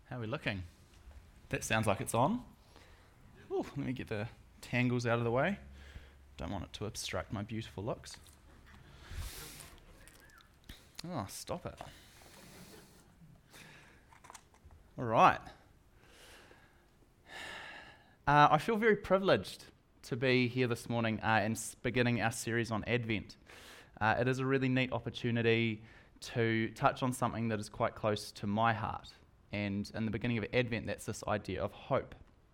How are we looking? That sounds like it's on. Ooh, let me get the tangles out of the way. Don't want it to obstruct my beautiful looks. Oh, stop it. All right. I feel very privileged to be here this morning and beginning our series on Advent. It is a really neat opportunity to touch on something that is quite close to my heart. And in the beginning of Advent, that's this idea of hope.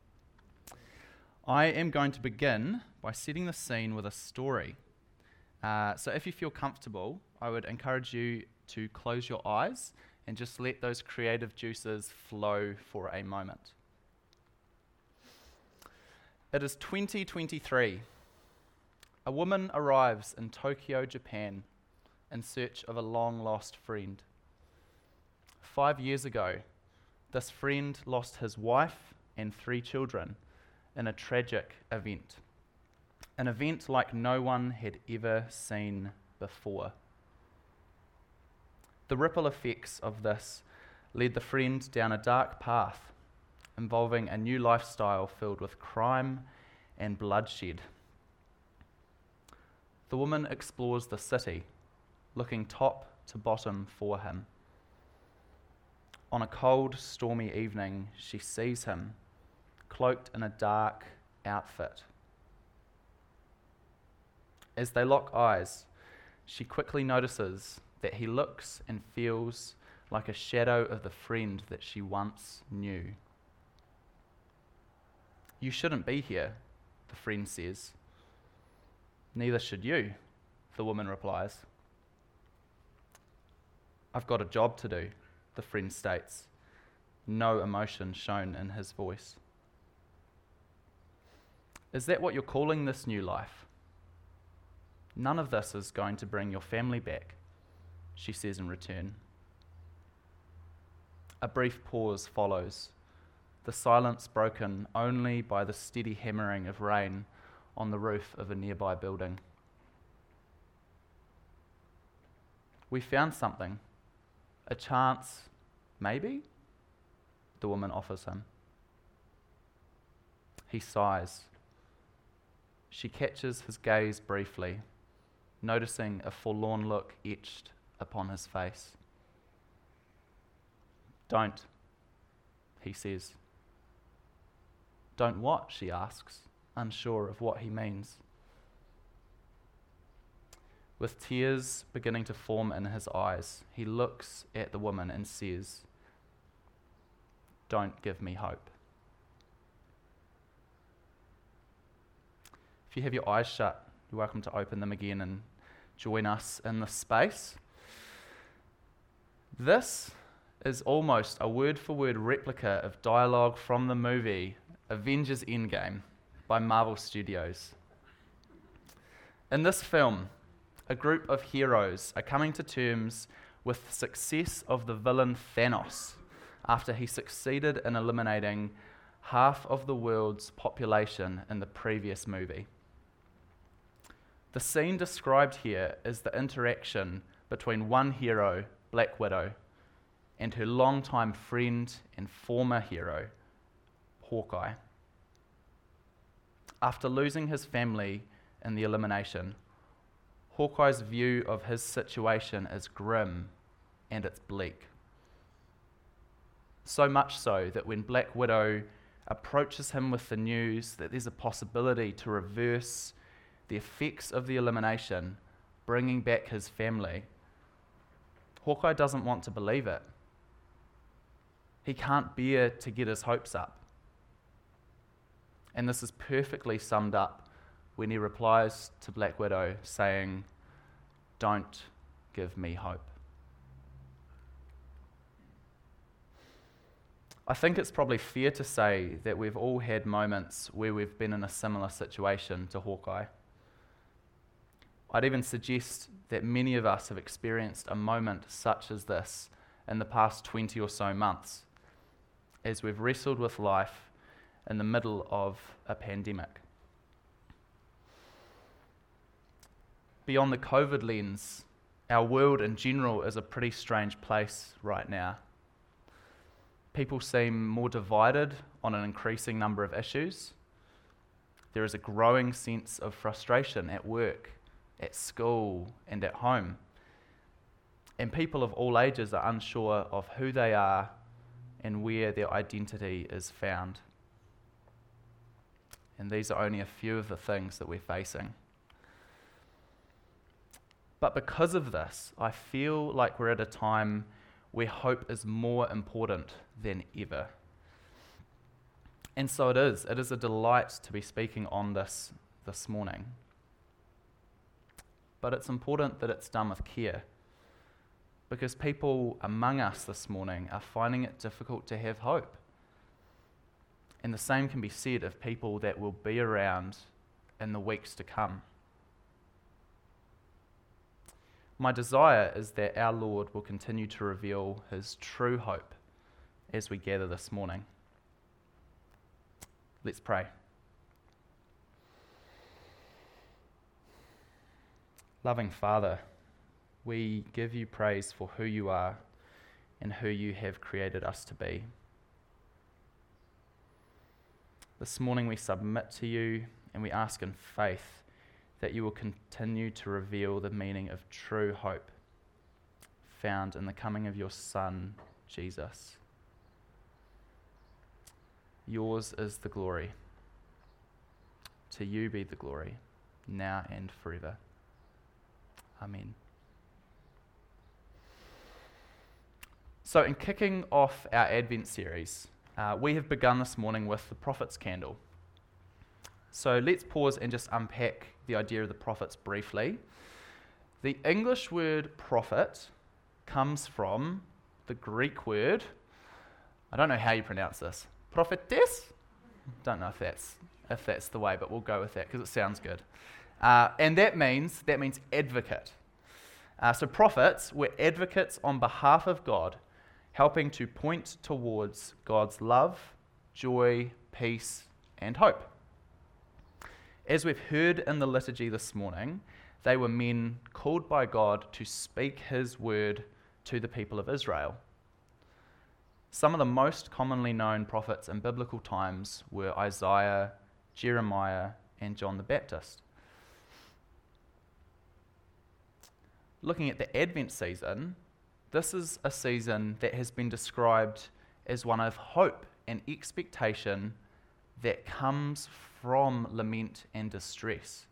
I am going to begin by setting the scene with a story. So if you feel comfortable, I would encourage you to close your eyes and just let those creative juices flow for a moment. It is 2023. A woman arrives in Tokyo, Japan, in search of a long-lost friend. 5 years ago, this friend lost his wife and 3 children in a tragic event. An event like no one had ever seen before. The ripple effects of this led the friend down a dark path involving a new lifestyle filled with crime and bloodshed. The woman explores the city, looking top to bottom for him. On a cold, stormy evening, she sees him, cloaked in a dark outfit. As they lock eyes, she quickly notices that he looks and feels like a shadow of the friend that she once knew. "You shouldn't be here," the friend says. "Neither should you," the woman replies. "I've got a job to do," the friend states, no emotion shown in his voice. "Is that what you're calling this new life? None of this is going to bring your family back," she says in return. A brief pause follows, the silence broken only by the steady hammering of rain on the roof of a nearby building. "We found something. A chance, maybe?" the woman offers him. He sighs. She catches his gaze briefly, noticing a forlorn look etched upon his face. "Don't," he says. "Don't what?" she asks, unsure of what he means. With tears beginning to form in his eyes, he looks at the woman and says, "Don't give me hope." If you have your eyes shut, you're welcome to open them again and join us in this space. This is almost a word-for-word replica of dialogue from the movie Avengers Endgame by Marvel Studios. In this film, a group of heroes are coming to terms with the success of the villain Thanos after he succeeded in eliminating half of the world's population in the previous movie. The scene described here is the interaction between one hero, Black Widow, and her longtime friend and former hero, Hawkeye. After losing his family in the elimination, Hawkeye's view of his situation is grim and it's bleak. So much so that when Black Widow approaches him with the news that there's a possibility to reverse the effects of the elimination, bringing back his family, Hawkeye doesn't want to believe it. He can't bear to get his hopes up. And this is perfectly summed up when he replies to Black Widow saying, "Don't give me hope." I think it's probably fair to say that we've all had moments where we've been in a similar situation to Hawkeye. I'd even suggest that many of us have experienced a moment such as this in the past 20 or so months, as we've wrestled with life in the middle of a pandemic. Beyond the COVID lens, our world in general is a pretty strange place right now. People seem more divided on an increasing number of issues. There is a growing sense of frustration at work, at school, and at home. And people of all ages are unsure of who they are and where their identity is found. And these are only a few of the things that we're facing. But because of this, I feel like we're at a time where hope is more important than ever. And so it is. It is a delight to be speaking on this morning. But it's important that it's done with care, because people among us this morning are finding it difficult to have hope. And the same can be said of people that will be around in the weeks to come. My desire is that our Lord will continue to reveal his true hope as we gather this morning. Let's pray. Loving Father, we give you praise for who you are and who you have created us to be. This morning we submit to you and we ask in faith that you will continue to reveal the meaning of true hope found in the coming of your Son, Jesus. Yours is the glory. To you be the glory, now and forever. Amen. So in kicking off our Advent series, we have begun this morning with the prophet's candle. So let's pause and just unpack the idea of the prophets briefly. The English word prophet comes from the Greek word, I don't know how you pronounce this, prophetess? Don't know if that's the way, but we'll go with that because it sounds good. And that means advocate. So prophets were advocates on behalf of God, helping to point towards God's love, joy, peace, and hope. As we've heard in the liturgy this morning, they were men called by God to speak his word to the people of Israel. Some of the most commonly known prophets in biblical times were Isaiah, Jeremiah, and John the Baptist. Looking at the Advent season, this is a season that has been described as one of hope and expectation that comes from lament and distress.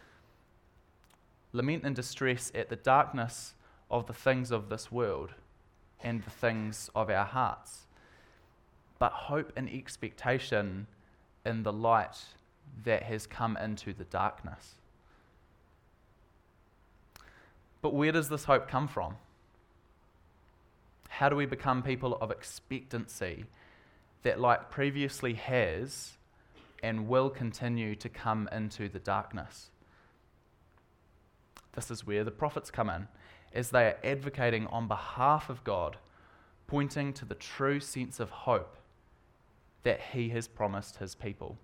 Lament and distress at the darkness of the things of this world and the things of our hearts, but hope and expectation in the light that has come into the darkness. But where does this hope come from? How do we become people of expectancy that light previously has and will continue to come into the darkness? This is where the prophets come in, as they are advocating on behalf of God, pointing to the true sense of hope that he has promised his people.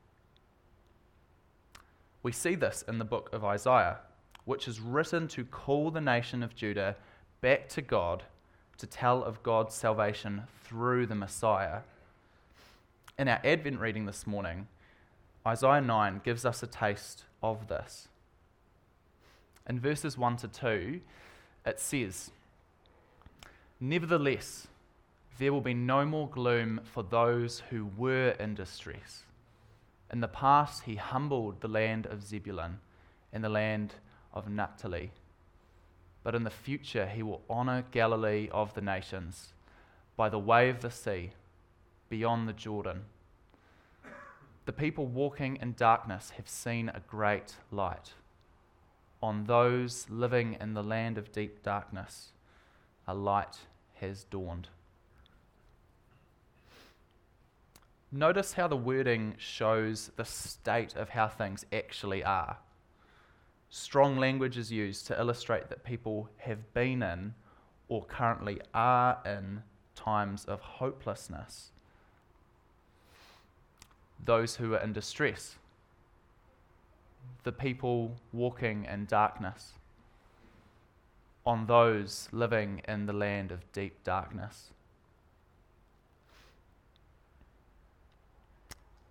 We see this in the book of Isaiah, which is written to call the nation of Judah back to God, to tell of God's salvation through the Messiah. In our Advent reading this morning, Isaiah 9 gives us a taste of this. In verses 1 to 2, it says, "Nevertheless, there will be no more gloom for those who were in distress. In the past, he humbled the land of Zebulun and the land of Naphtali. But in the future, he will honor Galilee of the nations, by the way of the sea, beyond the Jordan. The people walking in darkness have seen a great light. On those living in the land of deep darkness, a light has dawned." Notice how the wording shows the state of how things actually are. Strong language is used to illustrate that people have been in or currently are in times of hopelessness. Those who are in distress, the people walking in darkness, on those living in the land of deep darkness.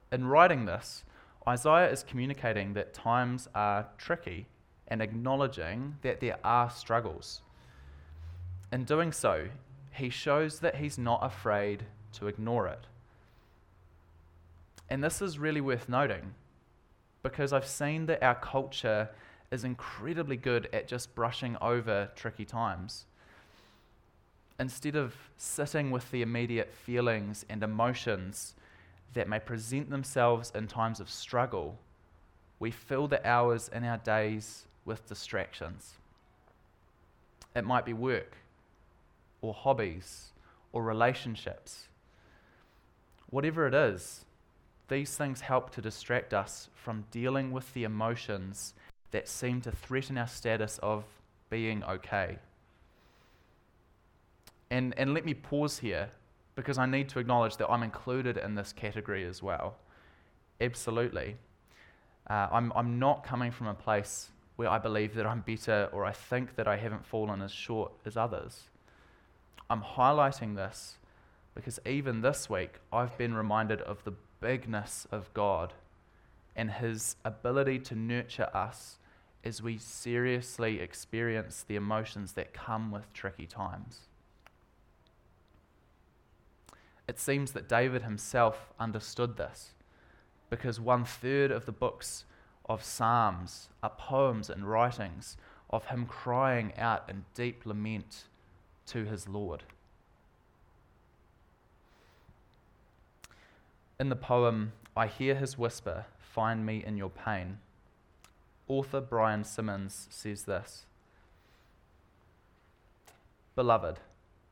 In writing this, Isaiah is communicating that times are tricky and acknowledging that there are struggles. In doing so, he shows that he's not afraid to ignore it. And this is really worth noting, because I've seen that our culture is incredibly good at just brushing over tricky times. Instead of sitting with the immediate feelings and emotions that may present themselves in times of struggle, we fill the hours in our days with distractions. It might be work, or hobbies, or relationships. Whatever it is, these things help to distract us from dealing with the emotions that seem to threaten our status of being okay. And let me pause here, because I need to acknowledge that I'm included in this category as well. Absolutely. I'm not coming from a place where I believe that I'm better or I think that I haven't fallen as short as others. I'm highlighting this because even this week I've been reminded of the bigness of God and His ability to nurture us as we seriously experience the emotions that come with tricky times. It seems that David himself understood this, because 1/3 of the books of Psalms are poems and writings of him crying out in deep lament to his Lord. In the poem, I Hear His Whisper, Find Me in Your Pain, author Brian Simmons says this: Beloved,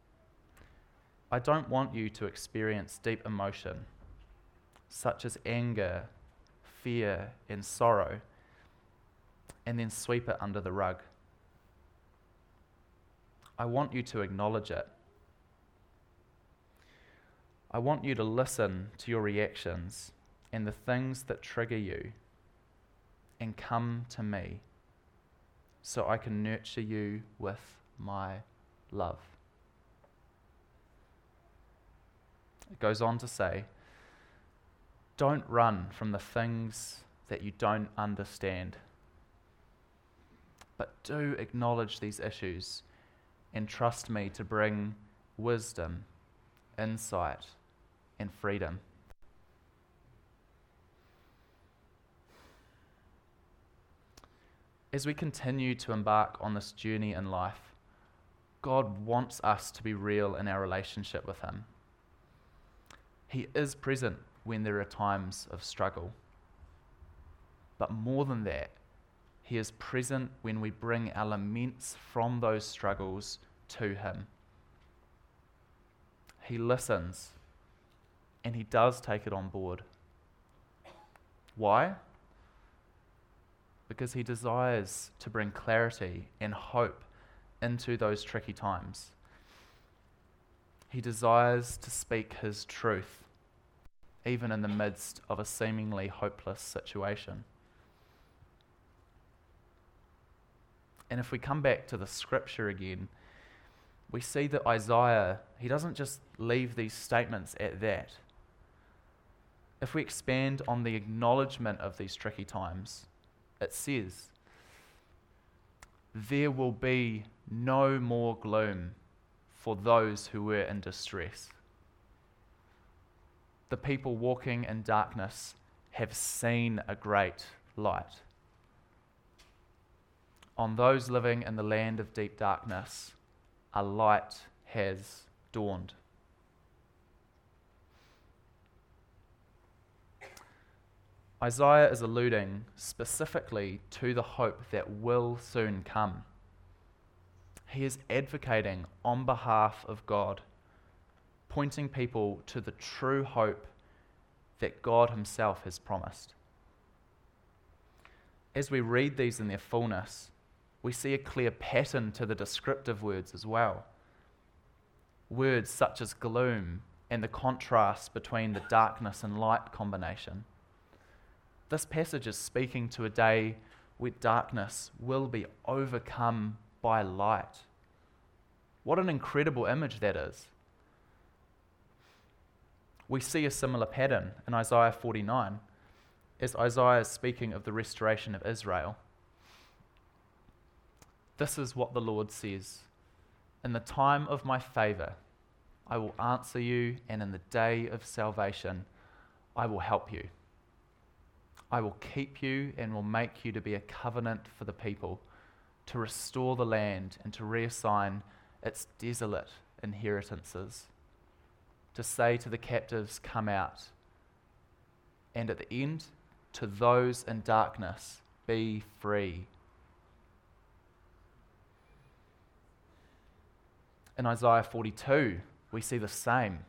I don't want you to experience deep emotion, such as anger, fear, and sorrow, and then sweep it under the rug. I want you to acknowledge it. I want you to listen to your reactions and the things that trigger you, and come to me so I can nurture you with my love. It goes on to say, don't run from the things that you don't understand, but do acknowledge these issues and trust me to bring wisdom, insight, and freedom. As we continue to embark on this journey in life, God wants us to be real in our relationship with Him. He is present when there are times of struggle. But more than that, He is present when we bring our laments from those struggles to Him. He listens, and He does take it on board. Why? Because He desires to bring clarity and hope into those tricky times. He desires to speak His truth, even in the midst of a seemingly hopeless situation. And if we come back to the scripture again, we see that Isaiah, he doesn't just leave these statements at that. If we expand on the acknowledgement of these tricky times, it says, there will be no more gloom for those who were in distress. The people walking in darkness have seen a great light. On those living in the land of deep darkness, a light has dawned. Isaiah is alluding specifically to the hope that will soon come. He is advocating on behalf of God, pointing people to the true hope that God Himself has promised. As we read these in their fullness, we see a clear pattern to the descriptive words as well. Words such as gloom and the contrast between the darkness and light combination. This passage is speaking to a day where darkness will be overcome by light. What an incredible image that is. We see a similar pattern in Isaiah 49, as Isaiah is speaking of the restoration of Israel. This is what the Lord says: "In the time of my favor, I will answer you, and in the day of salvation, I will help you. I will keep you and will make you to be a covenant for the people, to restore the land and to reassign its desolate inheritances, to say to the captives, 'Come out,' and at the end, to those in darkness, 'Be free.'" In Isaiah 42, we see the same.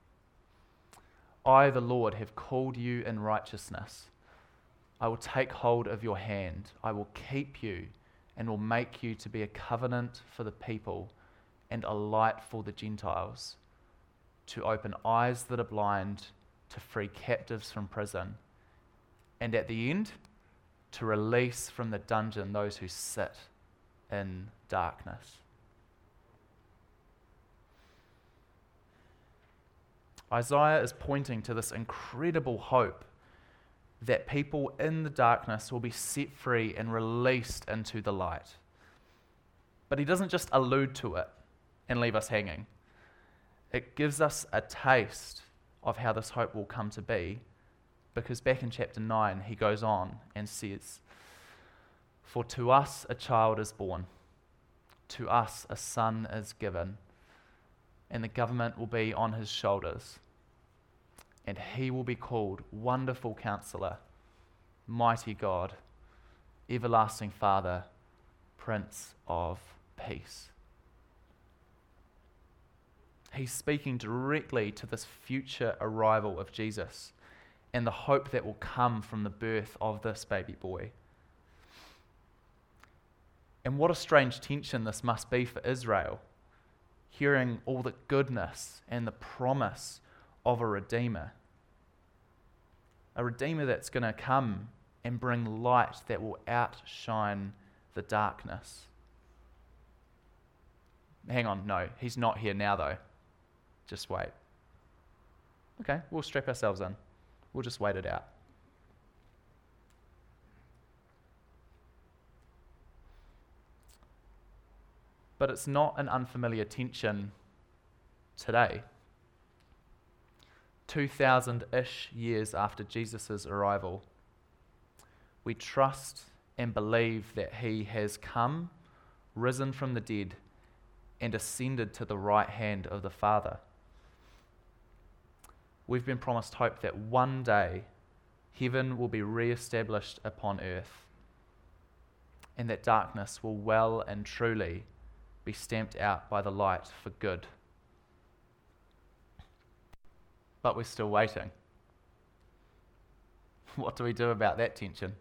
"I, the Lord, have called you in righteousness. I will take hold of your hand. I will keep you and will make you to be a covenant for the people and a light for the Gentiles, to open eyes that are blind, to free captives from prison, and at the end, to release from the dungeon those who sit in darkness." Isaiah is pointing to this incredible hope that people in the darkness will be set free and released into the light. But he doesn't just allude to it and leave us hanging. It gives us a taste of how this hope will come to be, because back in chapter 9, he goes on and says, "For to us a child is born, to us a son is given, and the government will be on his shoulders, and he will be called Wonderful Counselor, Mighty God, Everlasting Father, Prince of Peace." He's speaking directly to this future arrival of Jesus and the hope that will come from the birth of this baby boy. And what a strange tension this must be for Israel, hearing all the goodness and the promise of a Redeemer that's going to come and bring light that will outshine the darkness. Hang on, no, he's not here now though. Just wait. Okay, we'll strap ourselves in. We'll just wait it out. But it's not an unfamiliar tension today. 2,000-ish years after Jesus' arrival, we trust and believe that he has come, risen from the dead, and ascended to the right hand of the Father. We've been promised hope that one day heaven will be re-established upon earth, and that darkness will well and truly be stamped out by the light for good. But we're still waiting. What do we do about that tension?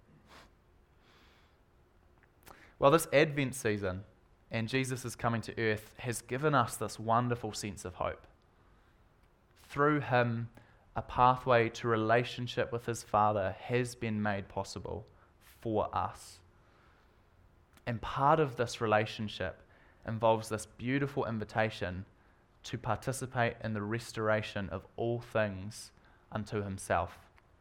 Well, this Advent season and Jesus' coming to earth has given us this wonderful sense of hope. Through him, a pathway to relationship with his Father has been made possible for us. And part of this relationship involves this beautiful invitation to participate in the restoration of all things unto himself.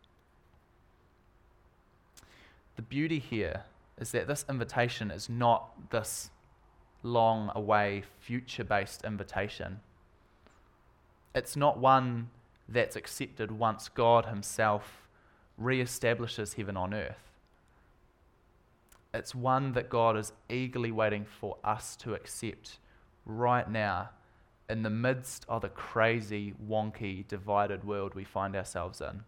The beauty here is that this invitation is not this long away, future-based invitation. It's not one that's accepted once God himself re-establishes heaven on earth. It's one that God is eagerly waiting for us to accept right now in the midst of the crazy, wonky, divided world we find ourselves in.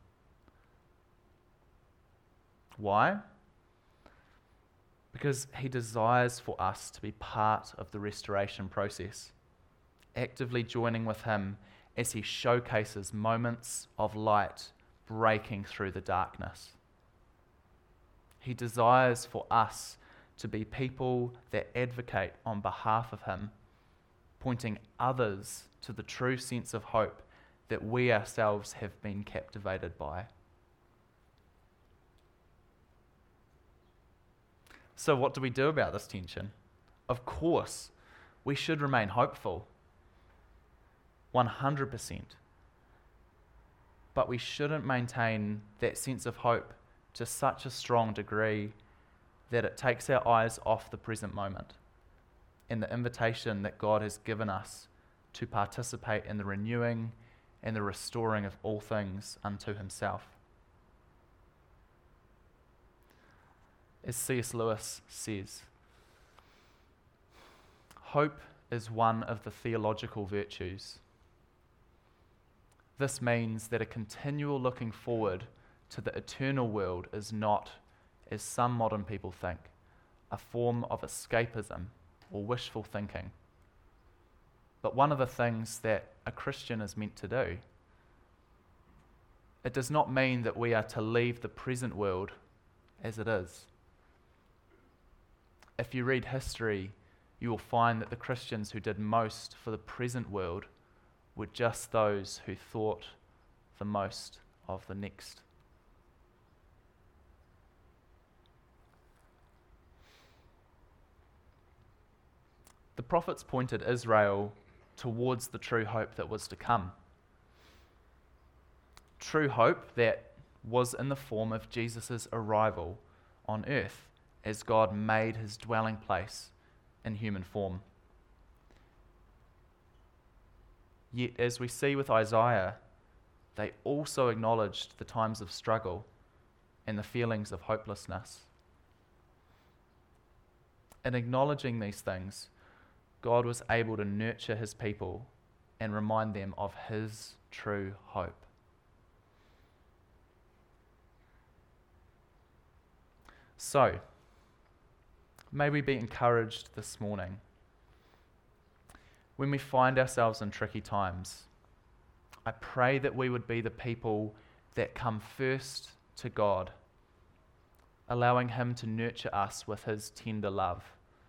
Why? Because he desires for us to be part of the restoration process, actively joining with him as he showcases moments of light breaking through the darkness. He desires for us to be people that advocate on behalf of him, pointing others to the true sense of hope that we ourselves have been captivated by. So what do we do about this tension? Of course, we should remain hopeful. 100%. but we shouldn't maintain that sense of hope to such a strong degree that it takes our eyes off the present moment and the invitation that God has given us to participate in the renewing and the restoring of all things unto himself. As C.S. Lewis says, hope is one of the theological virtues. This means that a continual looking forward to the eternal world is not, as some modern people think, a form of escapism or wishful thinking, but one of the things that a Christian is meant to do. It does not mean that we are to leave the present world as it is. If you read history, you will find that the Christians who did most for the present world were just those who thought the most of the next. The prophets pointed Israel towards the true hope that was to come. True hope that was in the form of Jesus' arrival on earth as God made his dwelling place in human form. Yet, as we see with Isaiah, they also acknowledged the times of struggle and the feelings of hopelessness. In acknowledging these things, God was able to nurture his people and remind them of his true hope. So, may we be encouraged this morning. When we find ourselves in tricky times, I pray that we would be the people that come first to God, allowing him to nurture us with his tender love.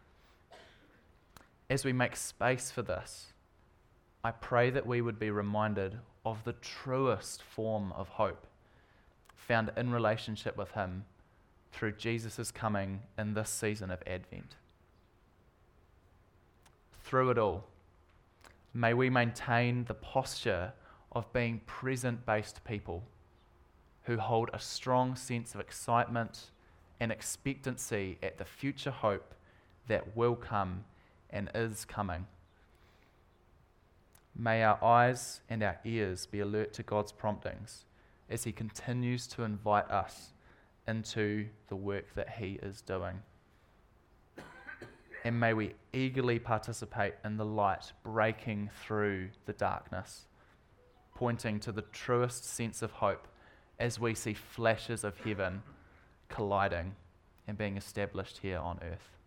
As we make space for this, I pray that we would be reminded of the truest form of hope found in relationship with him through Jesus' coming in this season of Advent. Through it all, may we maintain the posture of being present-based people who hold a strong sense of excitement and expectancy at the future hope that will come and is coming. May our eyes and our ears be alert to God's promptings as he continues to invite us into the work that he is doing. And may we eagerly participate in the light breaking through the darkness, pointing to the truest sense of hope as we see flashes of heaven colliding and being established here on earth.